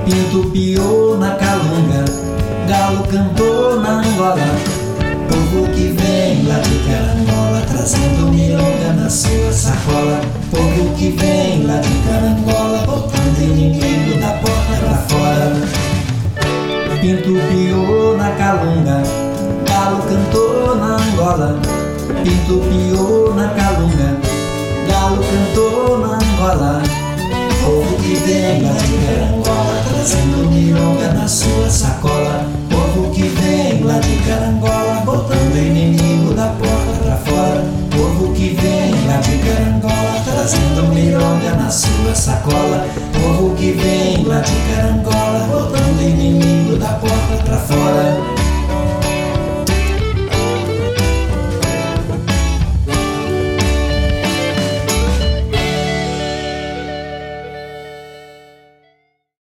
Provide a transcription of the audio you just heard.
Pinto piou na calunga, galo cantou na Angola. Povo que vem lá de Carangola, trazendo milonga na sua sacola. Povo que vem lá de Carangola, botando inimigo da porta pra fora. Pinto piou na calunga, galo cantou na Angola. Pinto piou na calunga, galo cantou na Angola. Povo que vem lá de Carangola, trazendo milonga na sua sacola. Povo que vem lá de Carangola, botando inimigo da porta pra fora. Povo que vem lá de Carangola, trazendo milonga na sua sacola. Povo que vem lá de Carangola,